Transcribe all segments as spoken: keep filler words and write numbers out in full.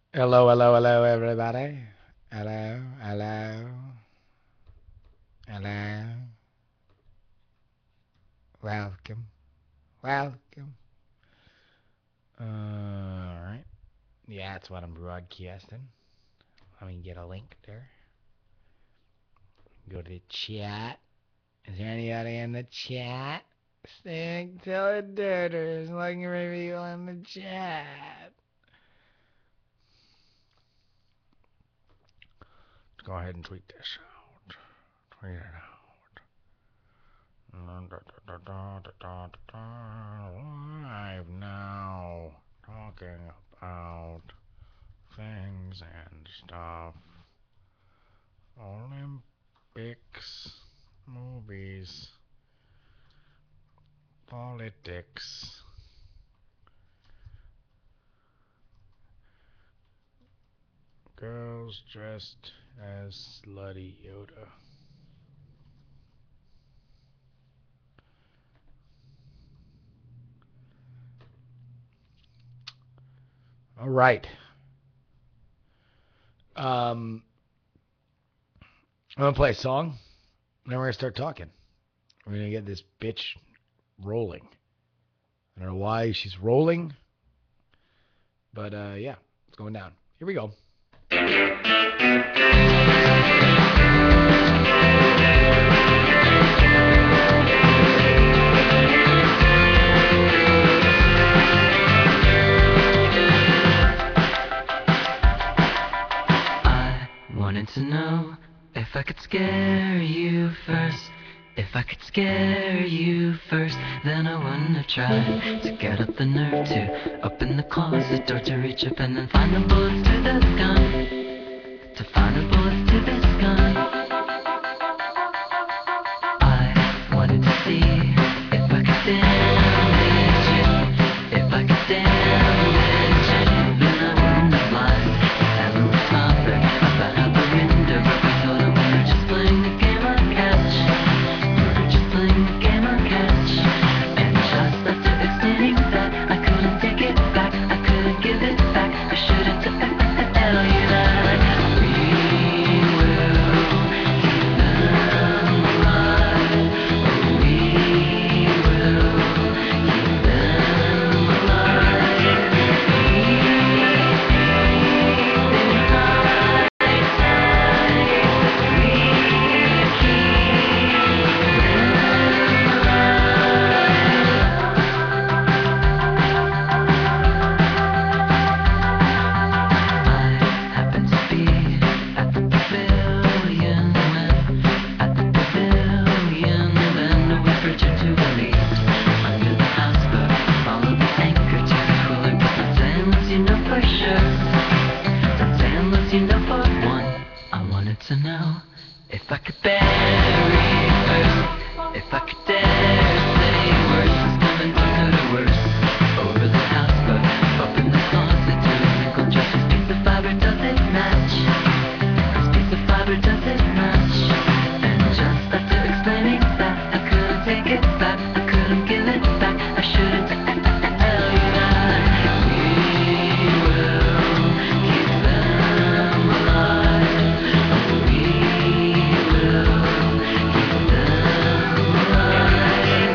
Hello, hello, hello, everybody. Hello, hello, hello. Welcome, welcome. Uh, all right. Yeah, that's what I'm broadcasting. Let me get a link there. Go to the chat. Is there anybody in the chat? Stick to the dirters looking for people in the chat. Let's go ahead and tweet this out. Tweet it out. Live now. Talking about things and stuff. Olympics, movies, politics. Girls dressed as slutty Yoda. All right. Um, I'm gonna play a song. Then we're gonna start talking. We're gonna get this bitch rolling. I don't know why she's rolling, but uh, yeah, it's going down. Here we go. I wanted to know if I could scare you first. If I could scare you first, then I wouldn't have tried to get up the nerve to open the closet door to reach up and then find the bullets to this gun. To find the bullets to this gun. I wanted to see if I could damage you. If I could damage you, then I wouldn't have lied. Having the topper about out the window, but we told him we were just playing the game of catch. We were just playing the game of catch. And just after explaining that, I couldn't take it back. I couldn't give it back. I shouldn't tell you that. We will keep them alive. We will keep them alive. I happened to be at the pavilion when, at the pavilion when we pretend to believe under the houseboat. Follow the anchor to the cooler, but the day unless you know for sure. The day unless you know for one. I wanted to know if I could bury first, if I could dare say worse is coming from good or worse. Over the houseboat, open the closet to a single dress. This piece of fiber, does it match? This piece of fiber, does it match? And just after explaining that, I couldn't take it back, I couldn't give it back, I shouldn't tell you that. We will keep them alive. We will keep them alive.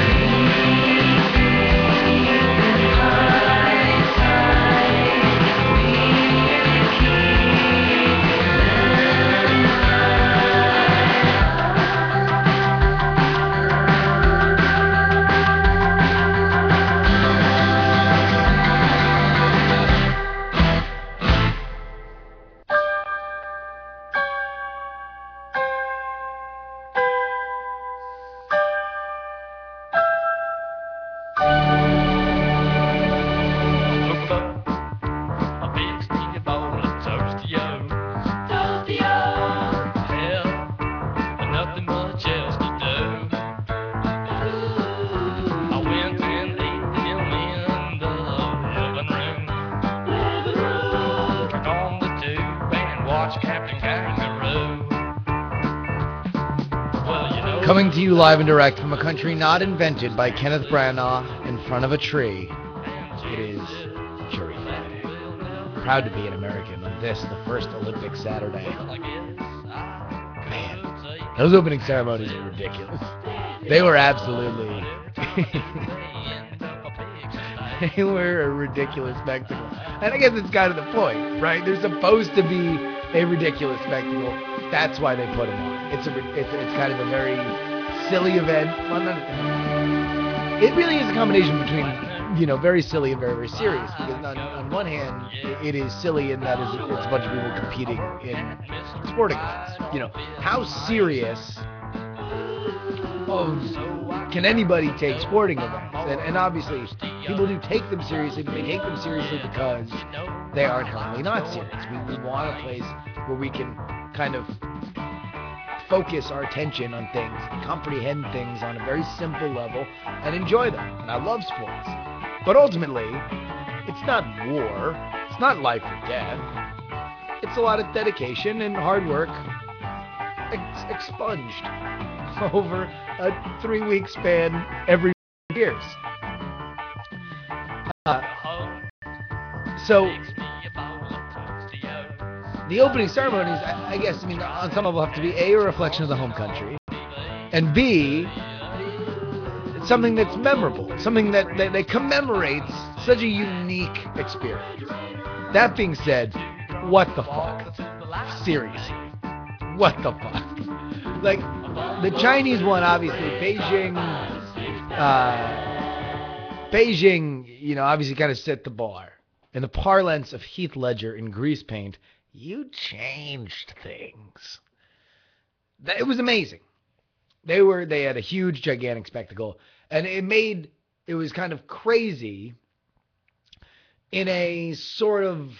Look up, a big stinky bowl of Toastio. Toastio. Hell, nothing much else to do. I went and ate them in the living room. Living room. Turned on the tube and watched Captain Kangaroo. Well, you know. Coming to you live and direct from a country not invented by Kenneth Branagh in front of a tree. It is Jury Friday. proud to be an American on this, the first Olympic Saturday. Man, those opening ceremonies were ridiculous. They were absolutely... they were a ridiculous spectacle. And I guess it's kind of the point, right? They're supposed to be a ridiculous spectacle. That's why they put them on. It's a, it's, it's kind of a very silly event. Well, not, it really is a combination between, you know, very silly and very, very serious. Because on, on one hand, it is silly in that it's a bunch of people competing in sporting events. You know, how serious of can anybody take sporting events? And, and obviously, people do take them seriously, but they take them seriously because they are inherently not serious. We, we want a place where we can kind of focus our attention on things, comprehend things on a very simple level, and enjoy them. And I love sports. But ultimately, it's not war. It's not life or death. It's a lot of dedication and hard work ex- expunged over a three-week span every years. Uh, so, the opening ceremonies, I, I guess, I mean, on some level have to be A, a reflection of the home country, and B, it's something that's memorable, something that, that, that commemorates such a unique experience. That being said, what the fuck? Seriously. What the fuck? Like, the Chinese one, obviously, Beijing, uh, Beijing, you know, obviously kind of set the bar. In the parlance of Heath Ledger in Grease Paint, you changed things. It was amazing. They were, they had a huge, gigantic spectacle, and it made, it was kind of crazy in a sort of,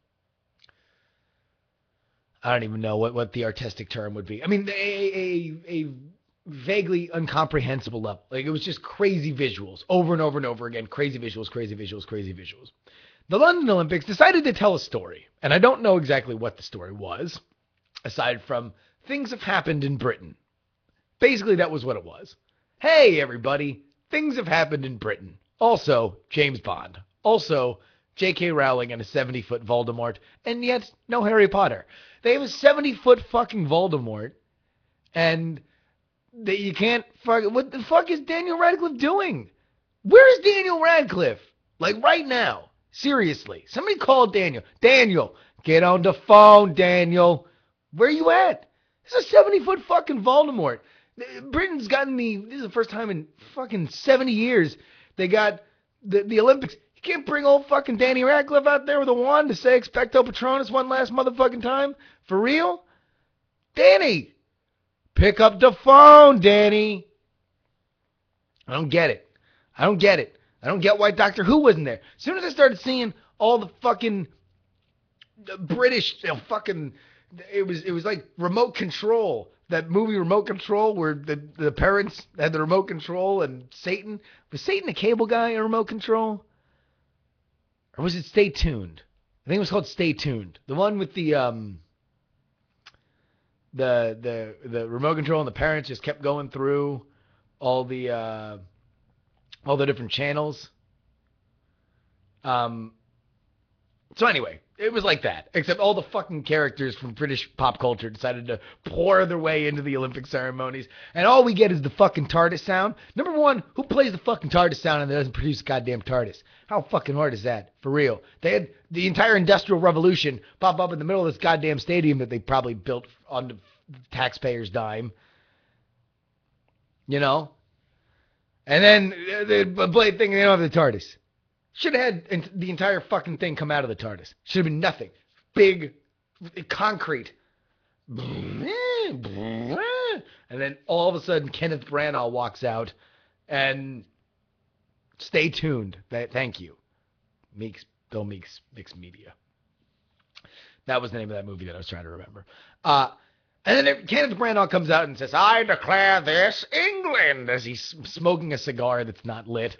I don't even know what, what the artistic term would be. I mean, a, a, a vaguely incomprehensible level. Like, it was just crazy visuals over and over and over again. Crazy visuals, crazy visuals, crazy visuals. The London Olympics decided to tell a story, and I don't know exactly what the story was, aside from things have happened in Britain. Basically, that was what it was. Hey, everybody, things have happened in Britain. Also, James Bond. Also, J K Rowling and a seventy-foot Voldemort, and yet no Harry Potter. They have a seventy-foot fucking Voldemort, and they, you can't fuck. What the fuck is Daniel Radcliffe doing? Where is Daniel Radcliffe? Like, right now. Seriously. Somebody call Daniel. Daniel, get on the phone, Daniel. Where you at? This is a seventy-foot fucking Voldemort. Britain's gotten the, this is the first time in fucking seventy years they got the, the Olympics. You can't bring old fucking Danny Radcliffe out there with a wand to say Expecto Patronus one last motherfucking time? For real? Danny! Pick up the phone, Danny! I don't get it. I don't get it. I don't get why Doctor Who wasn't there. As soon as I started seeing all the fucking British, you know, fucking, it was it was like Remote Control. That movie Remote Control where the, the parents had the remote control and Satan. Was Satan a cable guy in Remote Control? Or was it Stay Tuned? I think it was called Stay Tuned. The one with the um the the the remote control and the parents just kept going through all the uh all the different channels. Um, so anyway, it was like that, except all the fucking characters from British pop culture decided to pour their way into the Olympic ceremonies, and all we get is the fucking TARDIS sound. Number one, who plays the fucking TARDIS sound and doesn't produce a goddamn TARDIS? How fucking hard is that? For real. They had the entire Industrial Revolution pop up in the middle of this goddamn stadium that they probably built on the taxpayers' dime. You know? And then the blade thing, they don't have the TARDIS. Should have had the entire fucking thing come out of the TARDIS. Should have been nothing. Big, concrete. And then all of a sudden, Kenneth Branagh walks out and stay tuned. Thank you. Meeks, Bill Meeks, Mixed Media. That was the name of that movie that I was trying to remember. Uh, And then Kenneth Branagh comes out and says, I declare this England, as he's smoking a cigar that's not lit.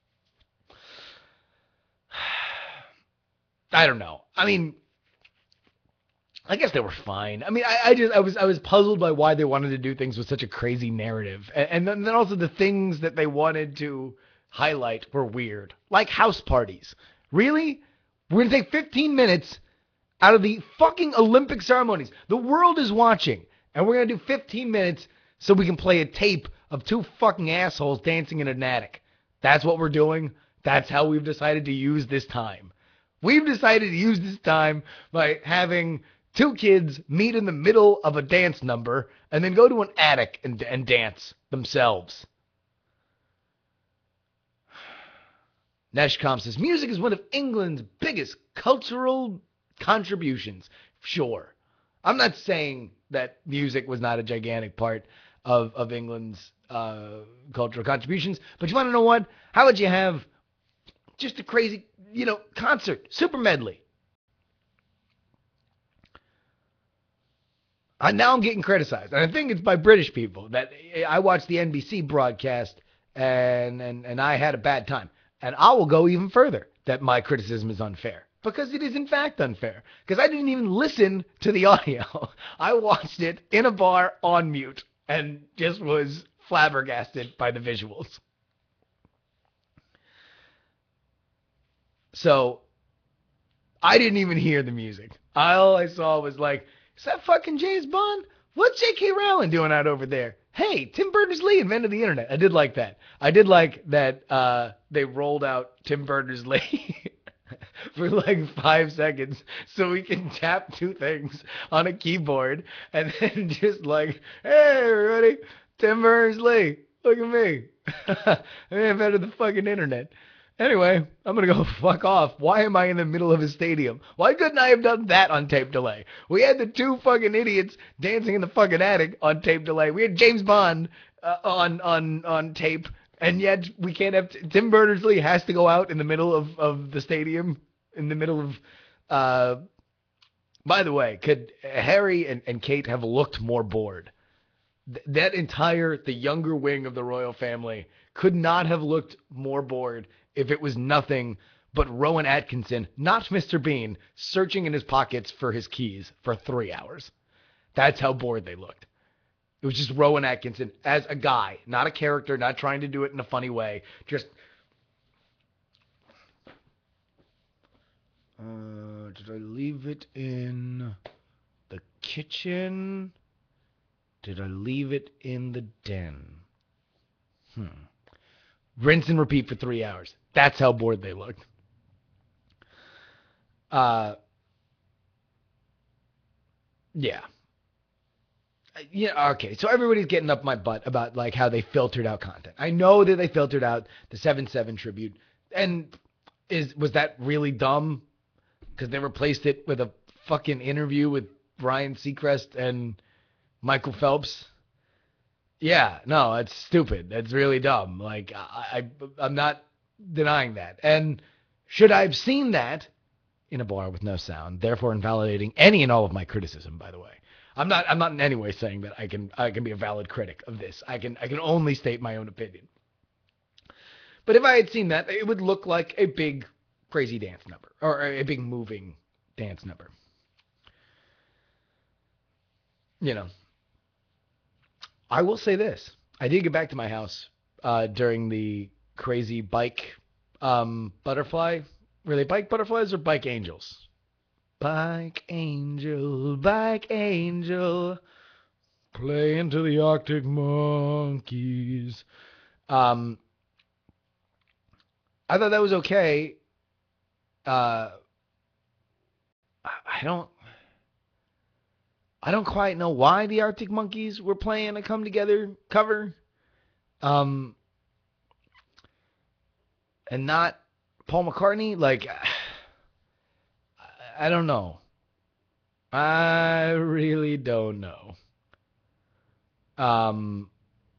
I don't know. I mean, I guess they were fine. I mean, I, I just I was I was puzzled by why they wanted to do things with such a crazy narrative. And, and then, then also the things that they wanted to highlight were weird. Like house parties. Really? We're going to take fifteen minutes out of the fucking Olympic ceremonies. The world is watching. And we're going to do fifteen minutes so we can play a tape of two fucking assholes dancing in an attic. That's what we're doing. That's how we've decided to use this time. We've decided to use this time by having two kids meet in the middle of a dance number and then go to an attic and, and dance themselves. Neshcom says, music is one of England's biggest cultural contributions. Sure. I'm not saying that music was not a gigantic part of, of England's uh, cultural contributions, but you want to know what? How would you have just a crazy, you know, concert, super medley? I, now I'm getting criticized, and I think it's by British people that I watched the N B C broadcast, and, and, and I had a bad time. And I will go even further that my criticism is unfair. Because it is in fact unfair. Because I didn't even listen to the audio. I watched it in a bar on mute and just was flabbergasted by the visuals. So, I didn't even hear the music. All I saw was like, is that fucking James Bond? What's J K. Rowling doing out over there? Hey, Tim Berners-Lee invented the internet. I did like that. I did like that uh, they rolled out Tim Berners-Lee for like five seconds so we can tap two things on a keyboard and then just like, hey, everybody, Tim Berners-Lee, look at me. I invented the fucking internet. Anyway, I'm going to go fuck off. Why am I in the middle of a stadium? Why couldn't I have done that on tape delay? We had the two fucking idiots dancing in the fucking attic on tape delay. We had James Bond uh, on, on, on tape, and yet we can't have... T- Tim Berners-Lee has to go out in the middle of, of the stadium, in the middle of... Uh, by the way, could Harry and, and Kate have looked more bored? Th- that entire, the younger wing of the royal family could not have looked more bored if it was nothing but Rowan Atkinson, not Mister Bean, searching in his pockets for his keys for three hours. That's how bored they looked. It was just Rowan Atkinson as a guy, not a character, not trying to do it in a funny way. Just, uh, did I leave it in the kitchen? Did I leave it in the den? Hmm. Rinse and repeat for three hours. That's how bored they looked. Uh, yeah. Yeah, okay. So everybody's getting up my butt about like how they filtered out content. I know that they filtered out the seven seven tribute. And is was that really dumb? Because they replaced it with a fucking interview with Ryan Seacrest and Michael Phelps. Yeah, no, it's stupid. That's really dumb. Like, I, I, I'm not denying that. And should I have seen that in a bar with no sound, therefore invalidating any and all of my criticism, by the way? I'm not, I'm not in any way saying that I can, I can be a valid critic of this. I can, I can only state my own opinion. But if I had seen that, it would look like a big, crazy dance number, or a big moving dance number. You know. I will say this. I did get back to my house uh, during the crazy bike um, butterfly. Were they bike butterflies or bike angels? Bike angel, bike angel, play into the Arctic Monkeys. Um, I thought that was okay. Uh, I don't... I don't quite know why the Arctic Monkeys were playing a Come Together cover. Um, and not Paul McCartney. Like, I don't know. I really don't know. Um,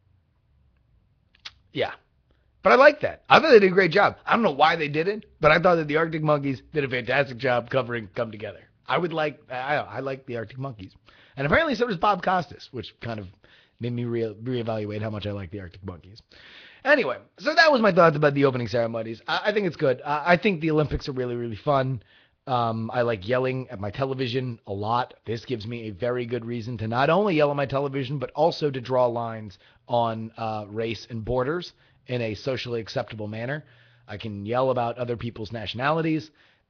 yeah. But I like that. I thought they did a great job. I don't know why they did it, but I thought that the Arctic Monkeys did a fantastic job covering Come Together. I would like, I, I like the Arctic Monkeys. And apparently so does Bob Costas, which kind of made me re- reevaluate how much I like the Arctic Monkeys. Anyway, so that was my thoughts about the opening ceremonies. I, I think it's good. I, I think the Olympics are really, really fun. Um, I like yelling at my television a lot. This gives me a very good reason to not only yell at my television, but also to draw lines on uh, race and borders in a socially acceptable manner. I can yell about other people's nationalities,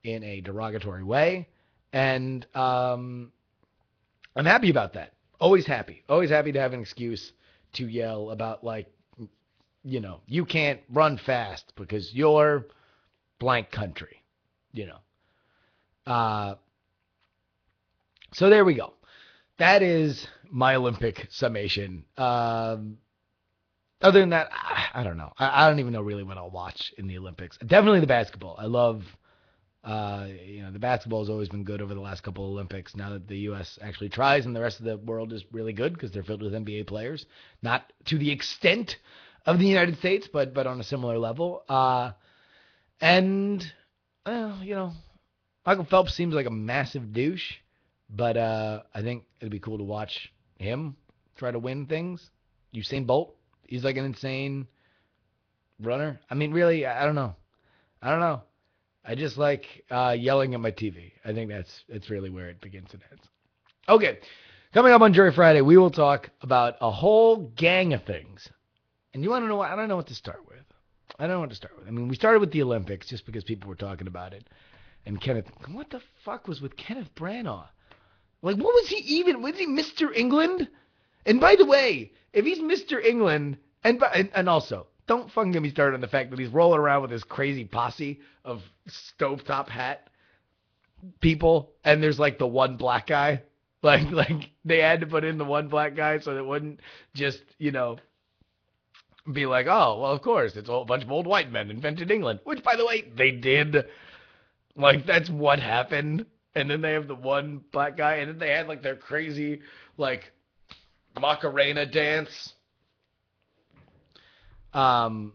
in a derogatory way. And um, I'm happy about that. Always happy. Always happy to have an excuse to yell about, like, you know, you can't run fast because you're blank country, you know. Uh, so there we go. That is my Olympic summation. Um, other than that, I, I don't know. I, I don't even know really what I'll watch in the Olympics. Definitely the basketball. I love, uh, you know, the basketball has always been good over the last couple of Olympics. Now that the U S actually tries and the rest of the world is really good because they're filled with N B A players. Not to the extent of the United States, but but on a similar level. Uh, and, well, you know, Michael Phelps seems like a massive douche, but uh, I think it'd be cool to watch him try to win things. Usain Bolt, he's like an insane runner. I mean, really, I don't know. I don't know. I just like uh, yelling at my T V. I think that's that's really where it begins and ends. Okay, coming up on Jury Friday, we will talk about a whole gang of things. And you want to know what? I don't know what to start with. I don't know what to start with. I mean, we started with the Olympics just because people were talking about it. And Kenneth, what the fuck was with Kenneth Branagh? Like, what was he even? Was he Mister England? And by the way, if he's Mister England, and by, and, and also, don't fucking get me started on the fact that he's rolling around with this crazy posse of stovetop hat people, and there's like the one black guy. Like, like they had to put in the one black guy so it wouldn't just, you know, be like, oh, well, of course, it's a bunch of old white men invented England, which, by the way, they did. Like, that's what happened. And then they have the one black guy, and then they had, like, their crazy, like, Macarena dance. Um,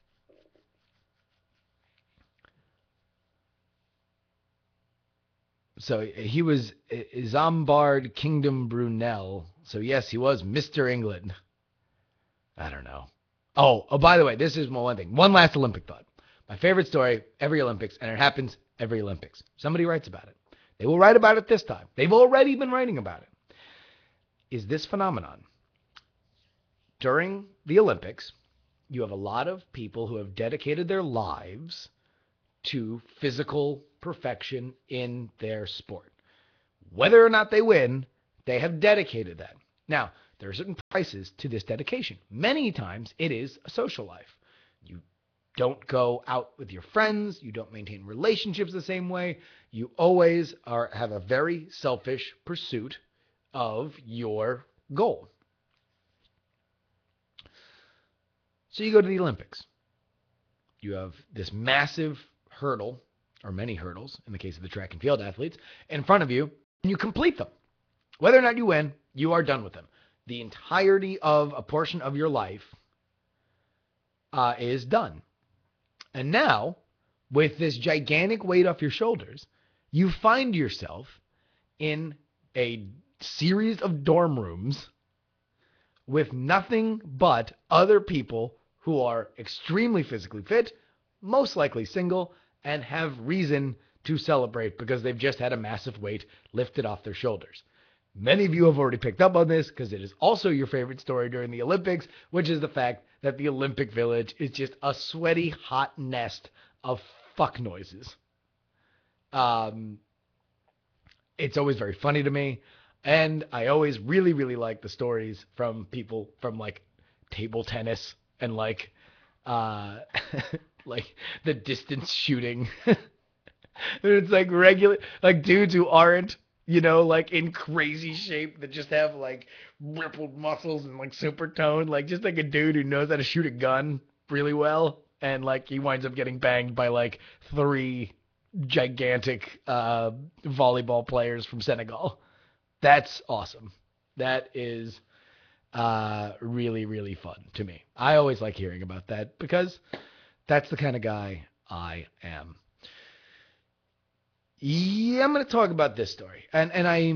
so he was Isambard Kingdom Brunel. So, yes, he was Mister England. I don't know. Oh, oh, by the way, this is my one thing. One last Olympic thought. My favorite story, every Olympics, and it happens every Olympics. Somebody writes about it. They will write about it this time. They've already been writing about it. Is this phenomenon. During the Olympics, you have a lot of people who have dedicated their lives to physical perfection in their sport. Whether or not they win, they have dedicated that. Now, there are certain prices to this dedication. Many times it is a social life. You don't go out with your friends. You don't maintain relationships the same way. You always are have a very selfish pursuit of your goal. So you go to the Olympics. You have this massive hurdle, or many hurdles, in the case of the track and field athletes, in front of you, and you complete them. Whether or not you win, you are done with them. The entirety of a portion of your life uh, is done. And now, with this gigantic weight off your shoulders, you find yourself in a series of dorm rooms with nothing but other people who are extremely physically fit, most likely single, and have reason to celebrate because they've just had a massive weight lifted off their shoulders. Many of you have already picked up on this because it is also your favorite story during the Olympics, which is the fact that the Olympic Village is just a sweaty, hot nest of fuck noises. Um, it's always very funny to me, and I always really, really like the stories from people from, like, table tennis and, like, uh, like the distance shooting. It's like regular, like dudes who aren't, you know, like in crazy shape that just have like rippled muscles and like super toned, like just like a dude who knows how to shoot a gun really well, and like he winds up getting banged by like three gigantic uh, volleyball players from Senegal. That's awesome. That is uh, really, really fun to me. I always like hearing about that because that's the kind of guy I am. Yeah, I'm going to talk about this story. And and I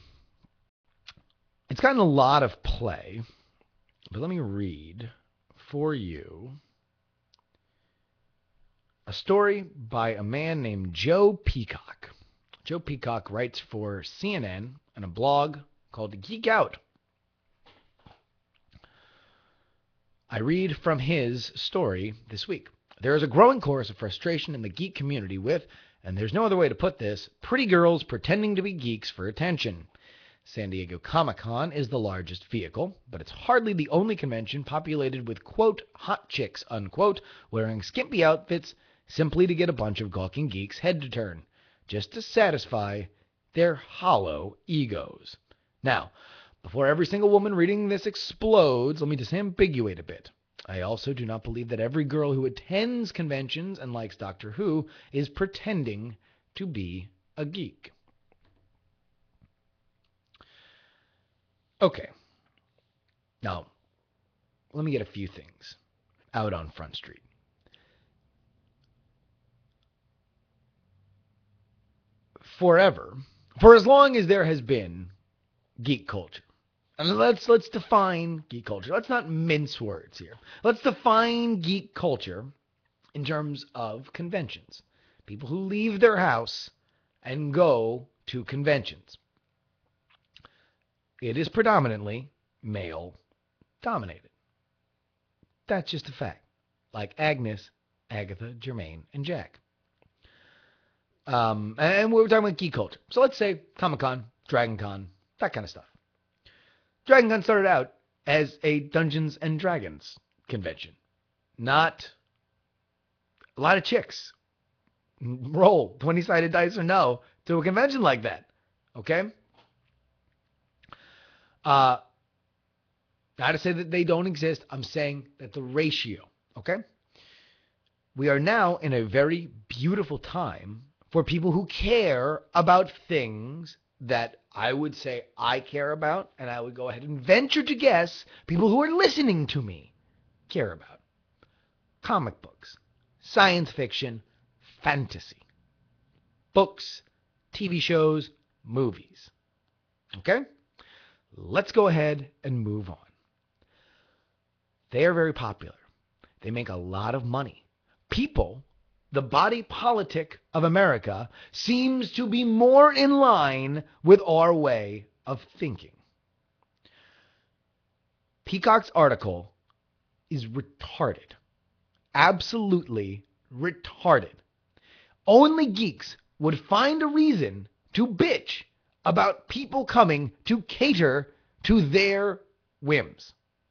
it's gotten a lot of play. But let me read for you a story by a man named Joe Peacock. Joe Peacock writes for C N N and a blog called Geek Out. I read from his story this week. There is a growing chorus of frustration in the geek community with, And there's no other way to put this, pretty girls pretending to be geeks for attention. San Diego Comic-Con is the largest vehicle, but it's hardly the only convention populated with, quote, hot chicks, unquote, wearing skimpy outfits simply to get a bunch of gawking geeks' head to turn, just to satisfy their hollow egos. Now, before every single woman reading this explodes, let me disambiguate a bit. I also do not believe that every girl who attends conventions and likes Doctor Who is pretending to be a geek. Okay. Now, let me get a few things out on Front Street. Forever, for as long as there has been geek culture, and let's let's define geek culture. Let's not mince words here. Let's define geek culture in terms of conventions. People who leave their house and go to conventions. It is predominantly male dominated. That's just a fact. Like Agnes, Agatha, Jermaine, and Jack. Um, and we were talking about geek culture. So let's say Comic-Con, Dragon Con, that kind of stuff. Dragon Con started out as a Dungeons and Dragons convention. Not a lot of chicks roll twenty-sided dice or no to a convention like that. Okay? Uh, not to say that they don't exist. I'm saying that the ratio. Okay? We are now in a very beautiful time for people who care about things that I would say I care about, and I would go ahead and venture to guess people who are listening to me care about. Comic books, science fiction, fantasy, books, T V shows, movies. Okay? Let's go ahead and move on. They are very popular. They make a lot of money. People, the body politic of America, seems to be more in line with our way of thinking. Peacock's article is retarded. Absolutely retarded. Only geeks would find a reason to bitch about people coming to cater to their whims.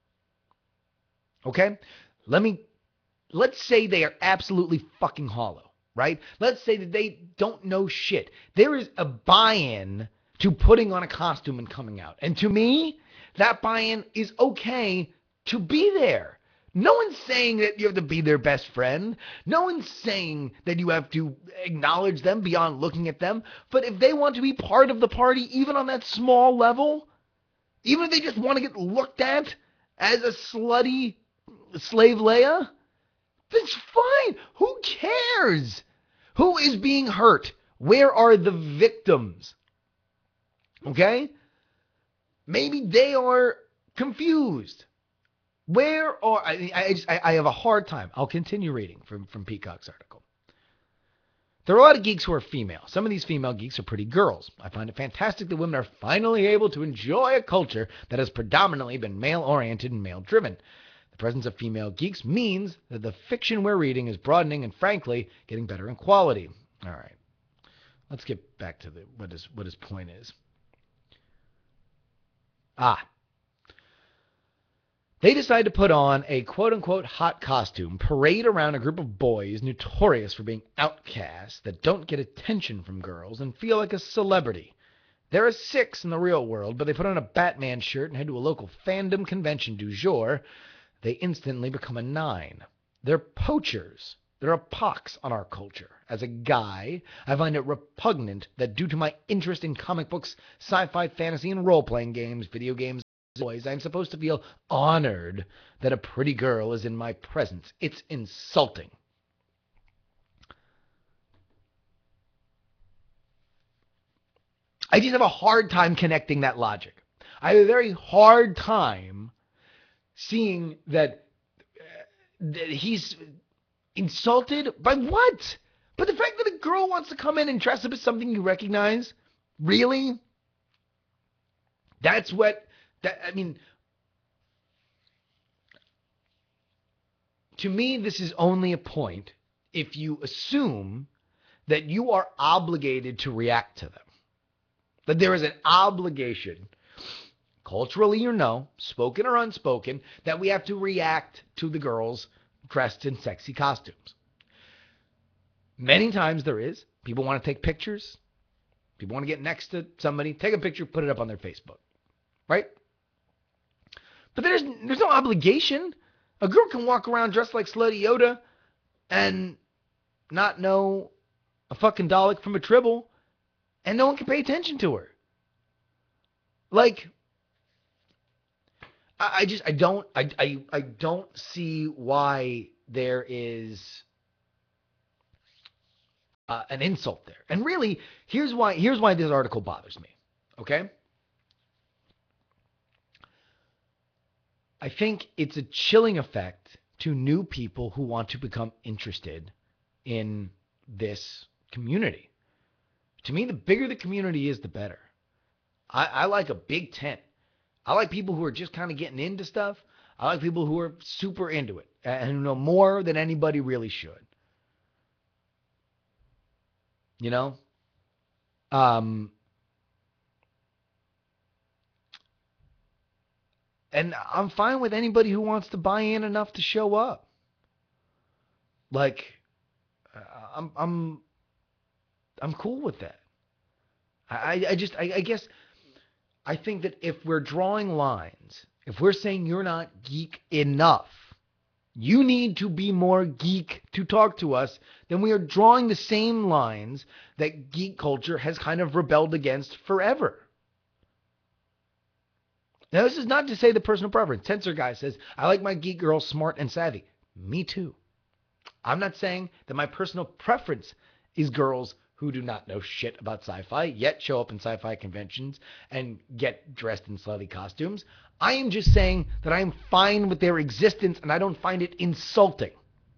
Okay? Let me, let's say they are absolutely fucking hollow, right? Let's say that they don't know shit. There is a buy-in to putting on a costume and coming out. And to me, that buy-in is okay to be there. No one's saying that you have to be their best friend. No one's saying that you have to acknowledge them beyond looking at them. But if they want to be part of the party, even on that small level, even if they just want to get looked at as a slutty slave Leia, that's fine. Who cares? Who is being hurt? Where are the victims? Okay? Maybe they are confused. Where are I? I, just, I I have a hard time. I'll continue reading from from Peacock's article. There are a lot of geeks who are female. Some of these female geeks are pretty girls. I find it fantastic that women are finally able to enjoy a culture that has predominantly been male-oriented and male-driven. The presence of female geeks means that the fiction we're reading is broadening and, frankly, getting better in quality. All right, let's get back to the what his what his point is. Ah. They decide to put on a quote-unquote hot costume, parade around a group of boys notorious for being outcasts that don't get attention from girls and feel like a celebrity. There are six in the real world, but they put on a Batman shirt and head to a local fandom convention du jour. They instantly become a nine. They're poachers. They're a pox on our culture. As a guy, I find it repugnant that due to my interest in comic books, sci-fi, fantasy, and role-playing games, video games, boys, I'm supposed to feel honored that a pretty girl is in my presence. It's insulting. I just have a hard time connecting that logic. I have a very hard time seeing that, uh, that he's insulted by what? But the fact that a girl wants to come in and dress up as something you recognize, really? That's what... That, I mean, to me, this is only a point if you assume that you are obligated to react to them. That there is an obligation, culturally or no, spoken or unspoken, that we have to react to the girls dressed in sexy costumes. Many times there is. People want to take pictures. People want to get next to somebody, take a picture, put it up on their Facebook. Right? But there's there's no obligation. A girl can walk around dressed like Slutty Yoda and not know a fucking Dalek from a Tribble, and no one can pay attention to her. Like, I, I just I don't I, I I don't see why there is uh, an insult there. And really, here's why here's why this article bothers me. Okay? I think it's a chilling effect to new people who want to become interested in this community. To me, the bigger the community is, the better. I, I like a big tent. I like people who are just kind of getting into stuff. I like people who are super into it and who know more than anybody really should. You know? Um... And I'm fine with anybody who wants to buy in enough to show up. Like, I'm, I'm, I'm cool with that. I, I just, I, I guess, I think that if we're drawing lines, if we're saying you're not geek enough, you need to be more geek to talk to us, then we are drawing the same lines that geek culture has kind of rebelled against forever. Now, this is not to say the personal preference. Tensor Guy says, I like my geek girls smart and savvy. Me too. I'm not saying that my personal preference is girls who do not know shit about sci-fi, yet show up in sci-fi conventions and get dressed in slutty costumes. I am just saying that I am fine with their existence and I don't find it insulting.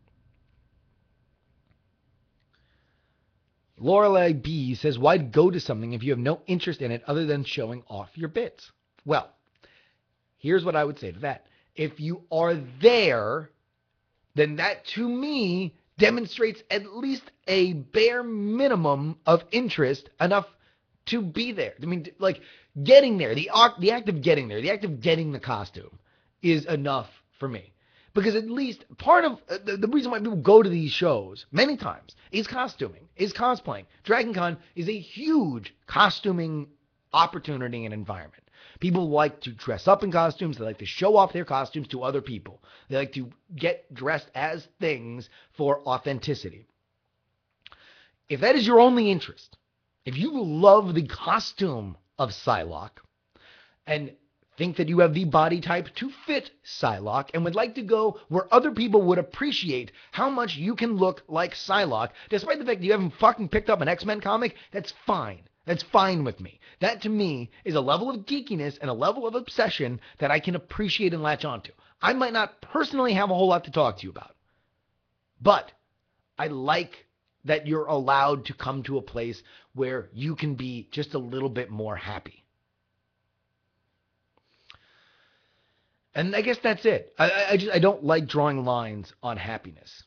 Lorelei B says, why go to something if you have no interest in it other than showing off your bits? Well, here's what I would say to that. If you are there, then that to me demonstrates at least a bare minimum of interest enough to be there. I mean, like getting there, the act, the act of getting there, the act of getting the costume is enough for me. Because at least part of uh, the, the reason why people go to these shows many times is costuming, is cosplaying. Dragon Con is a huge costuming opportunity and environment. People like to dress up in costumes. They like to show off their costumes to other people. They like to get dressed as things for authenticity. If that is your only interest, if you love the costume of Psylocke and think that you have the body type to fit Psylocke and would like to go where other people would appreciate how much you can look like Psylocke, despite the fact that you haven't fucking picked up an X-Men comic, that's fine. That's fine with me. That, to me, is a level of geekiness and a level of obsession that I can appreciate and latch onto. I might not personally have a whole lot to talk to you about, but I like that you're allowed to come to a place where you can be just a little bit more happy. And I guess that's it. I, I just I don't like drawing lines on happiness.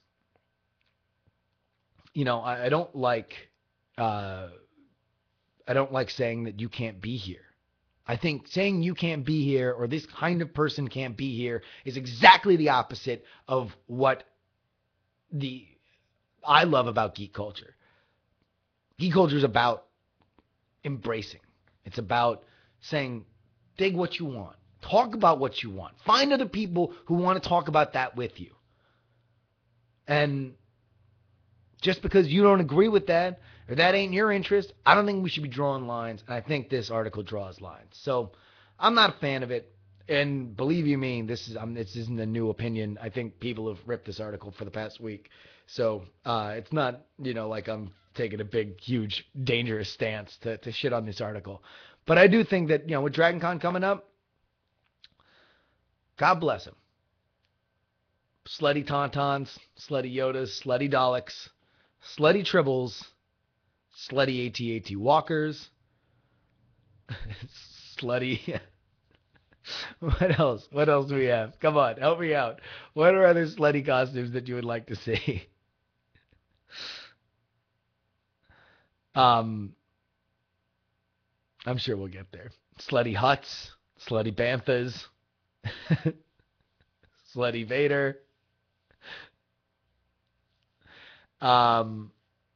You know, I, I don't like... Uh, I don't like saying that you can't be here. I think saying you can't be here or this kind of person can't be here is exactly the opposite of what the I love about geek culture. Geek culture is about embracing. It's about saying, dig what you want. Talk about what you want. Find other people who want to talk about that with you. And just because you don't agree with that, or that ain't your interest, I don't think we should be drawing lines, and I think this article draws lines. So I'm not a fan of it, and believe you me, this is um, this isn't a new opinion. I think people have ripped this article for the past week, so uh, it's not, you know, like I'm taking a big, huge, dangerous stance to, to shit on this article. But I do think that, you know, with Dragon Con coming up, God bless him. Slutty Tauntauns, slutty Yodas, slutty Daleks, slutty Tribbles, slutty A T A T Walkers, slutty... What else? What else do we have? Come on, help me out. What are other slutty costumes that you would like to see? Um, I'm sure we'll get there. Slutty Huts, Slutty Banthas, Slutty Vader. Um,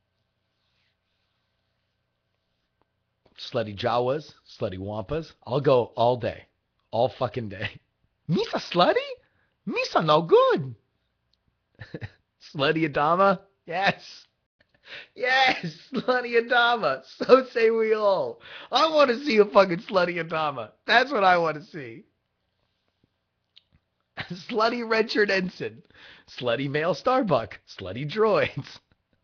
Slutty Jawas, Slutty Wampas. I'll go all day. All fucking day. Misa slutty? Misa no good. Slutty Adama? Yes. Yes, Slutty Adama. So say we all. I want to see a fucking Slutty Adama. That's what I want to see. Slutty Redshirt Ensign. Slutty Male Starbuck. Slutty Droids.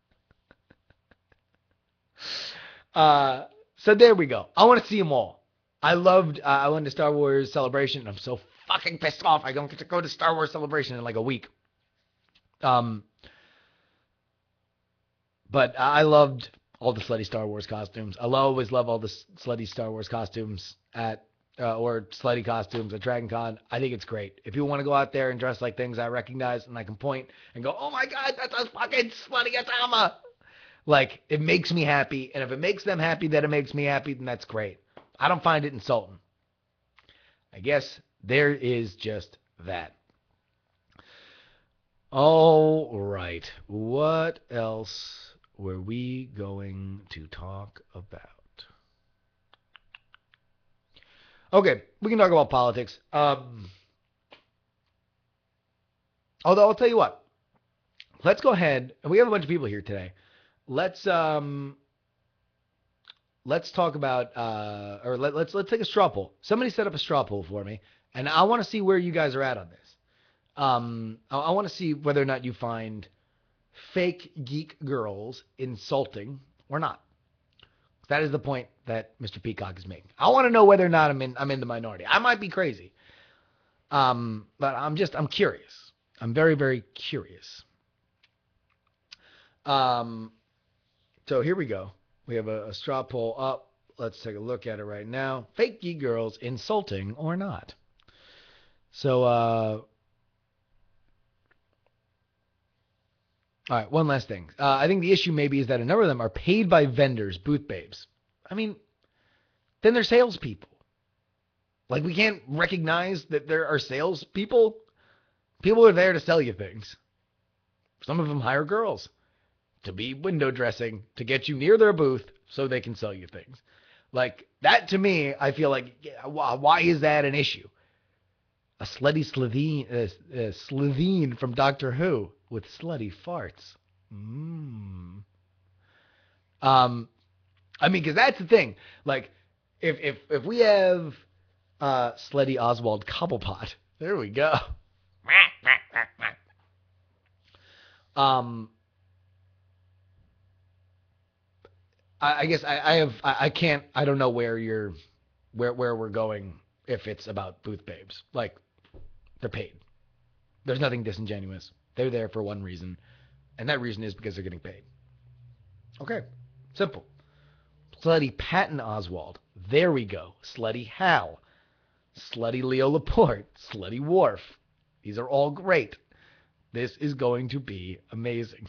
Uh, so there we go. I want to see them all. I loved, uh, I went to Star Wars Celebration, and I'm so fucking pissed off I don't get to go to Star Wars Celebration in like a week. Um, but I loved all the slutty Star Wars costumes. I always love all the slutty Star Wars costumes at, uh, or slutty costumes at Dragon Con. I think it's great. If you want to go out there and dress like things I recognize and I can point and go, oh my God, that's a fucking Slutty Adama. Like, it makes me happy. And if it makes them happy that it makes me happy, then that's great. I don't find it insulting. I guess there is just that. All right. What else were we going to talk about? Okay, we can talk about politics. Um, although I'll tell you what. Let's go ahead, and we have a bunch of people here today. Let's um, let's talk about, uh, or let, let's let's take a straw poll. Somebody set up a straw poll for me, and I want to see where you guys are at on this. Um, I, I want to see whether or not you find fake geek girls insulting or not. That is the point that Mister Peacock is making. I want to know whether or not I'm in I'm in the minority. I might be crazy, um, but I'm just I'm curious. I'm very very curious. Um, so here we go. We have a, a straw poll up. Let's take a look at it right now. Fake geek girls insulting or not? So, uh, all right, one last thing. Uh, I think the issue maybe is that a number of them are paid by vendors, booth babes. I mean, then they're salespeople. Like, we can't recognize that there are salespeople. People are there to sell you things. Some of them hire girls to be window dressing to get you near their booth so they can sell you things. Like, that to me, I feel like, why is that an issue? A slutty Slitheen, uh, uh, Slitheen from Doctor Who with slutty farts. Mmm. Um, I mean, because that's the thing. Like, if if if we have uh, slutty Oswald Cobblepot, there we go. um, I, I guess I, I have I, I can't I don't know where you're where where we're going if it's about booth babes. Like, they're paid. There's nothing disingenuous. They're there for one reason, and that reason is because they're getting paid. Okay, simple. Slutty Patton Oswald. There we go. Slutty Hal. Slutty Leo Laporte. Slutty Worf. These are all great. This is going to be amazing.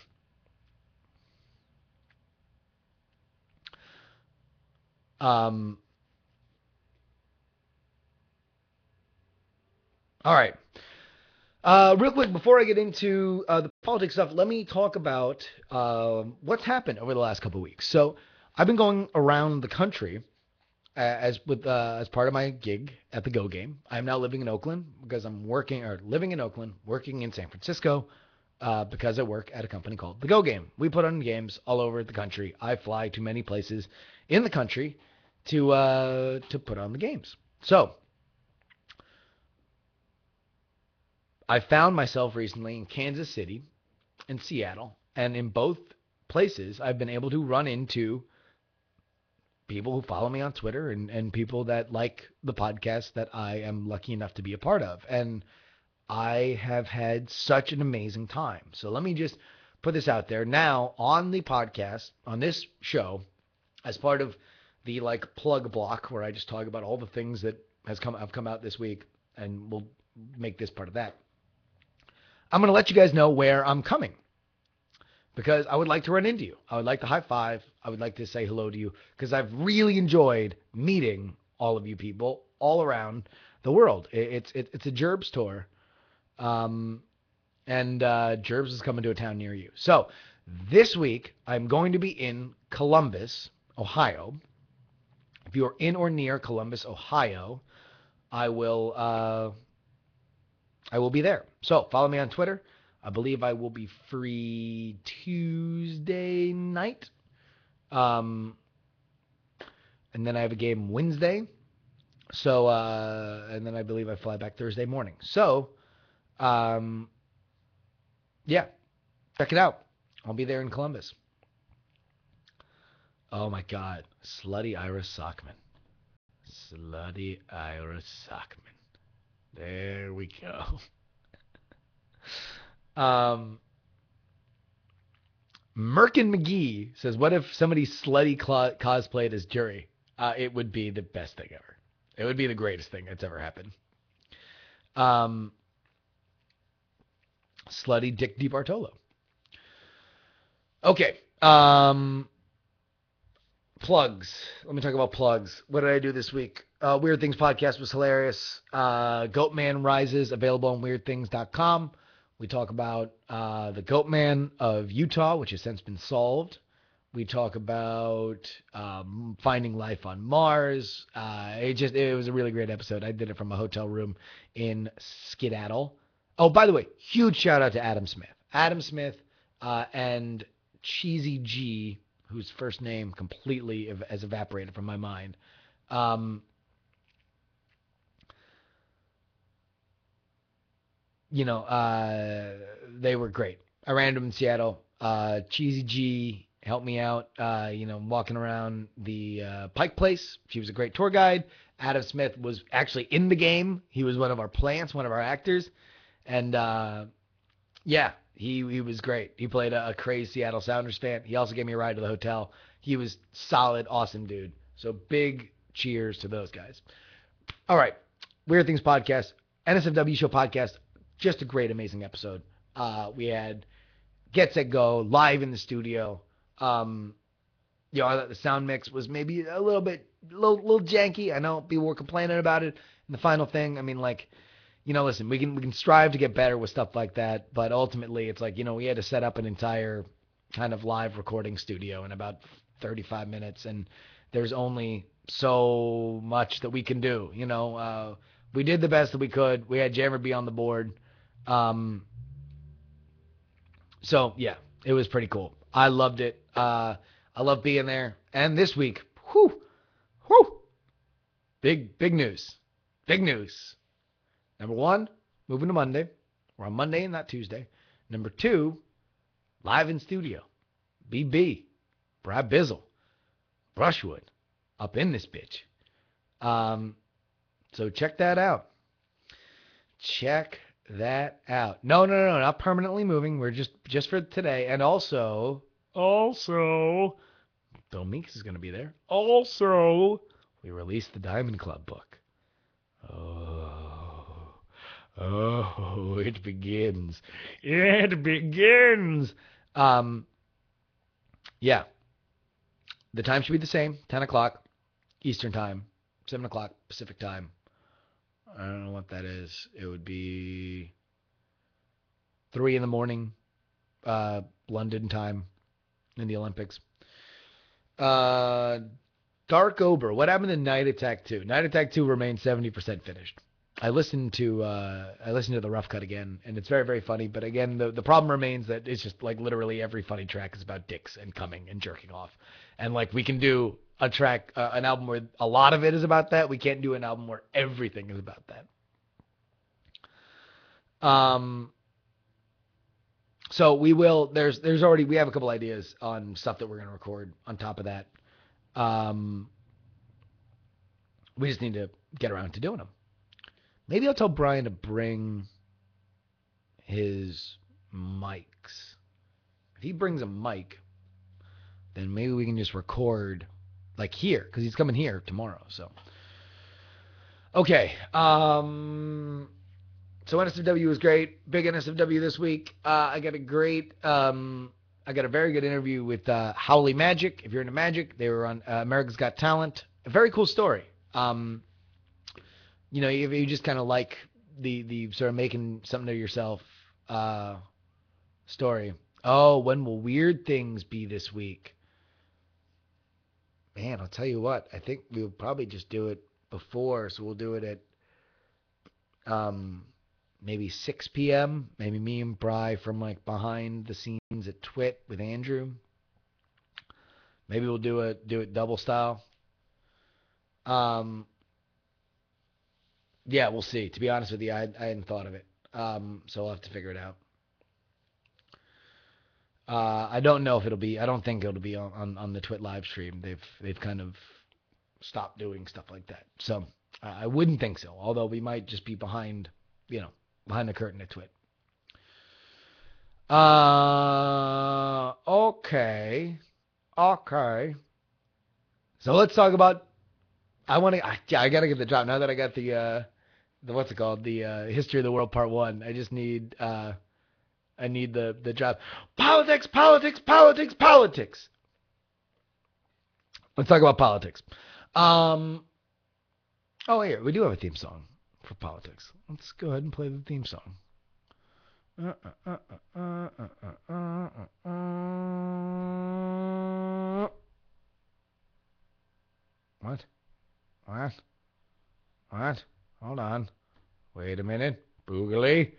Um. All right. Uh, real quick, before I get into uh, the politics stuff, let me talk about uh, what's happened over the last couple of weeks. So, I've been going around the country uh, as with uh, as part of my gig at the Go Game. I'm now living in Oakland because I'm working or living in Oakland, working in San Francisco uh, because I work at a company called the Go Game. We put on games all over the country. I fly to many places in the country to uh, to put on the games. So, I found myself recently in Kansas City and Seattle, and in both places, I've been able to run into people who follow me on Twitter and, and people that like the podcast that I am lucky enough to be a part of. And I have had such an amazing time. So let me just put this out there. Now, on the podcast, on this show, as part of the like plug block where I just talk about all the things that has come have come out this week, and we'll make this part of that. I'm going to let you guys know where I'm coming. because I would like to run into you. I would like to high five. I would like to say hello to you because I've really enjoyed meeting all of you people all around the world. It, it's it, it's a Gerbs tour, um, and uh, Gerbs is coming to a town near you. So this week I'm going to be in Columbus, Ohio. If you are in or near Columbus, Ohio, I will uh, I will be there. So follow me on Twitter. I believe I will be free Tuesday night. Um, and then I have a game Wednesday. So, uh, and then I believe I fly back Thursday morning. So, um, yeah, check it out. I'll be there in Columbus. Oh my God. Slutty Ira Sockman. Slutty Ira Sockman. There we go. Um, Merkin McGee says, what if somebody slutty cl- cosplayed as Jury? Uh, it would be the best thing ever. It would be the greatest thing that's ever happened. Um, slutty Dick DiBartolo. Okay. Um, plugs. Let me talk about plugs. What did I do this week? Uh, Weird Things podcast was hilarious. Uh, Goatman Rises, available on weird things dot com. We talk about uh, the Goatman of Utah, which has since been solved. We talk about um, finding life on Mars. Uh, it just it was a really great episode. I did it from a hotel room in Skedaddle. Oh, by the way, huge shout out to Adam Smith. Adam Smith uh, and Cheesy G, whose first name completely ev- has evaporated from my mind. Um, you know, uh, they were great. I ran into them in Seattle. Uh, Cheesy G helped me out, uh, you know, walking around the uh, Pike Place. She was a great tour guide. Adam Smith was actually in the game. He was one of our plants, one of our actors. And, uh, yeah, he he was great. He played a, a crazy Seattle Sounders fan. He also gave me a ride to the hotel. He was solid, awesome dude. So big cheers to those guys. All right, Weird Things podcast, N S F W Show podcast. Just a great, amazing episode. Uh, we had Get Set Go live in the studio. Um, you know, I thought the sound mix was maybe a little bit, a little, little janky. I know people were complaining about it. And the final thing, I mean, like, you know, listen, we can we can strive to get better with stuff like that, but ultimately, it's like, you know, we had to set up an entire kind of live recording studio in about thirty-five minutes, and there's only so much that we can do. You know, uh, we did the best that we could. We had Jammer be on the board. Um, so yeah, it was pretty cool. I loved it. Uh, I love being there. And this week, whew, whew, big, big news, big news. Number one, moving to Monday. We're on Monday and not Tuesday. Number two, live in studio. B B, Brad Bizzle, Brushwood, up in this bitch. Um, so check that out. Check that out. No, no, no, not permanently moving. We're just just for today. And also, also, Bill Meeks is going to be there. Also, we released the Diamond Club book. Oh, oh, it begins. It begins. Um, yeah. The time should be the same, ten o'clock Eastern time, seven o'clock Pacific time. I don't know what that is. It would be three in the morning, uh, London time in the Olympics. Uh, Dark Ober. What happened to Night Attack two? Night Attack two remains seventy percent finished. I listened to uh, I listened to the rough cut again, and it's very, very funny. But again, the, the problem remains that it's just like literally every funny track is about dicks and coming and jerking off. And like we can do a track, uh, an album where a lot of it is about that. We can't do an album where everything is about that. Um. So we will. There's there's already we have a couple ideas on stuff that we're gonna record on top of that. Um. We just need to get around to doing them. Maybe I'll tell Brian to bring his mics. If he brings a mic, then maybe we can just record like here, because he's coming here tomorrow. So, okay. Um, so N S F W was great. Big N S F W this week. Uh, I got a great um, I got a very good interview with uh, Howley Magic. If you're into magic, they were on uh, America's Got Talent. A very cool story. Um, you know, if you just kind of like the the sort of making something of yourself uh, story. Oh, when will Weird Things be this week? Man, I'll tell you what. I think we'll probably just do it before, so we'll do it at um, maybe six p.m. Maybe me and Bri from like behind the scenes at Twit with Andrew. Maybe we'll do it do it double style. Um, yeah, we'll see. To be honest with you, I, I hadn't thought of it, um, so I'll have to figure it out. Uh, I don't know if it'll be. I don't think it'll be on, on, on the Twit live stream. They've they've kind of stopped doing stuff like that. So uh, I wouldn't think so. Although we might just be behind, you know, behind the curtain at Twit. Uh, okay, okay. So let's talk about. I want to. I, I gotta get the drop now that I got the uh, the what's it called? The uh, History of the World Part One. I just need. Uh, I need the, the drop. Politics, politics, politics, politics. Let's talk about politics. Um, oh, here, we do have a theme song for politics. Let's go ahead and play the theme song. Uh, uh, uh, uh, uh, uh, uh, uh. What? What? What? Hold on. Wait a minute. Boogly.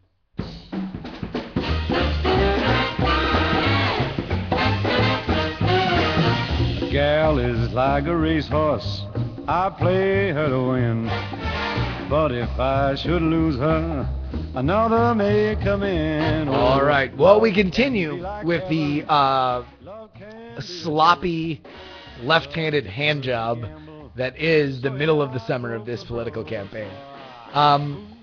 Gal is like a racehorse, I play her to win. But if I should lose her, another may come in. All right. Well, we continue with the uh, sloppy left-handed hand job that is the middle of the summer of this political campaign. Um,